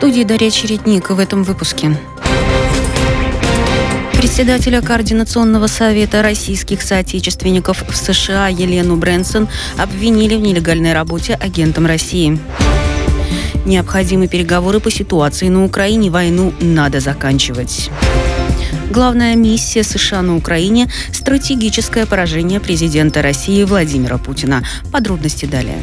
студии Дарья Чередник в этом выпуске. Председателя Координационного совета российских соотечественников в США Елену Брэнсон обвинили в нелегальной работе агентом России. Необходимы переговоры по ситуации на Украине. Войну надо заканчивать. Главная миссия США на Украине – стратегическое поражение президента России Владимира Путина. Подробности далее.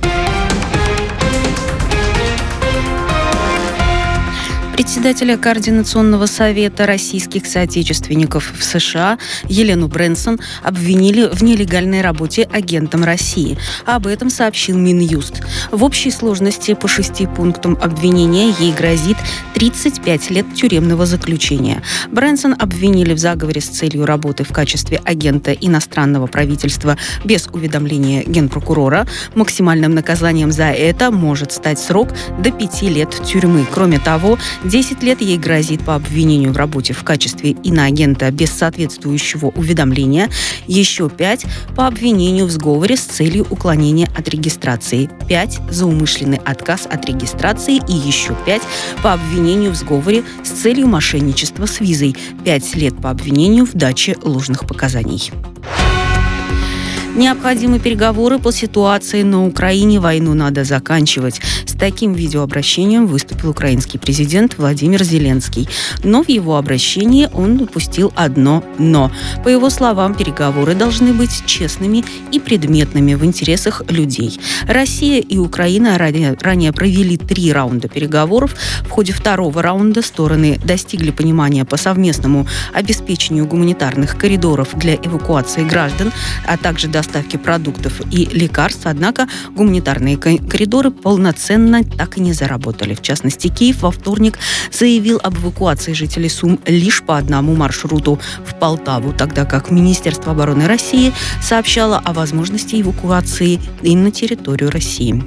Председателя Координационного совета российских соотечественников в США Елену Брэнсон обвинили в нелегальной работе агентом России. Об этом сообщил Минюст. В общей сложности по 6 пунктам обвинения ей грозит 35 лет тюремного заключения. Брэнсон обвинили в заговоре с целью работы в качестве агента иностранного правительства без уведомления генпрокурора. Максимальным наказанием за это может стать срок до 5 лет тюрьмы. Кроме того, 10 лет ей грозит по обвинению в работе в качестве иноагента без соответствующего уведомления, еще 5 по обвинению в сговоре с целью уклонения от регистрации, 5 за умышленный отказ от регистрации и еще 5 по обвинению в сговоре с целью мошенничества с визой, 5 лет по обвинению в даче ложных показаний. Необходимы переговоры по ситуации на Украине. Войну надо заканчивать. С таким видеообращением выступил украинский президент Владимир Зеленский. Но в его обращении он упустил одно «но». По его словам, переговоры должны быть честными и предметными в интересах людей. Россия и Украина ранее провели 3 раунда переговоров. В ходе 2-го раунда стороны достигли понимания по совместному обеспечению гуманитарных коридоров для эвакуации граждан, а также доставки продуктов и лекарств, однако гуманитарные коридоры полноценно так и не заработали. В частности, Киев во вторник заявил об эвакуации жителей Сум лишь по одному маршруту в Полтаву, тогда как Министерство обороны России сообщало о возможности эвакуации и на территорию России.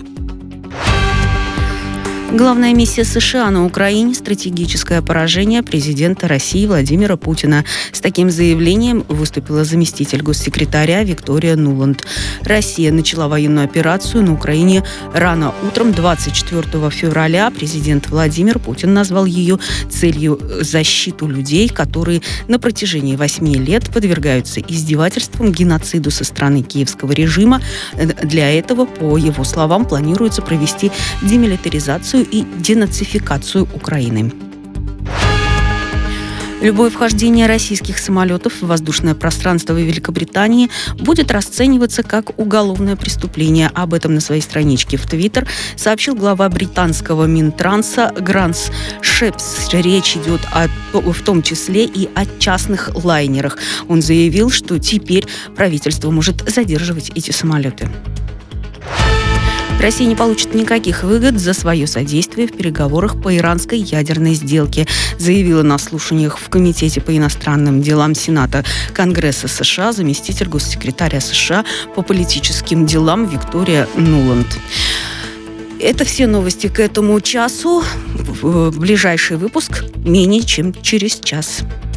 Главная миссия США на Украине – стратегическое поражение президента России Владимира Путина. С таким заявлением выступила заместитель госсекретаря Виктория Нуланд. Россия начала военную операцию на Украине рано утром 24 февраля. Президент Владимир Путин назвал ее целью защиту людей, которые на протяжении 8 лет подвергаются издевательствам, геноциду со стороны киевского режима. Для этого, по его словам, планируется провести демилитаризацию и денацификацию Украины. Любое вхождение российских самолетов в воздушное пространство Великобритании будет расцениваться как уголовное преступление. Об этом на своей страничке в Твиттер сообщил глава британского Минтранса Грант Шепс. Речь идет в том числе и о частных лайнерах. Он заявил, что теперь правительство может задерживать эти самолеты. Россия не получит никаких выгод за свое содействие в переговорах по иранской ядерной сделке, заявила на слушаниях в Комитете по иностранным делам Сената Конгресса США заместитель госсекретаря США по политическим делам Виктория Нуланд. Это все новости к этому часу. В ближайший выпуск менее чем через час.